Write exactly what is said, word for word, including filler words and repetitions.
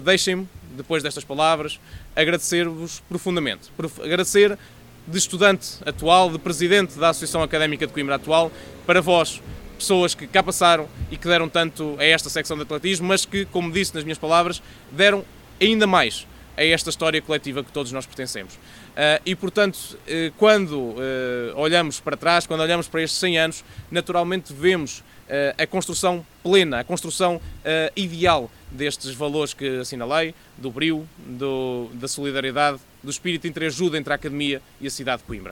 Deixem-me, depois destas palavras, agradecer-vos profundamente. Agradecer de estudante atual, de presidente da Associação Académica de Coimbra atual, para vós, pessoas que cá passaram e que deram tanto a esta secção de atletismo, mas que, como disse nas minhas palavras, deram ainda mais a esta história coletiva que todos nós pertencemos. Uh, e, portanto, uh, quando uh, olhamos para trás, quando olhamos para estes cem anos, naturalmente vemos uh, a construção plena, a construção uh, ideal destes valores que assinalei, do brio, do, da solidariedade, do espírito de entreajuda entre a Academia e a cidade de Coimbra.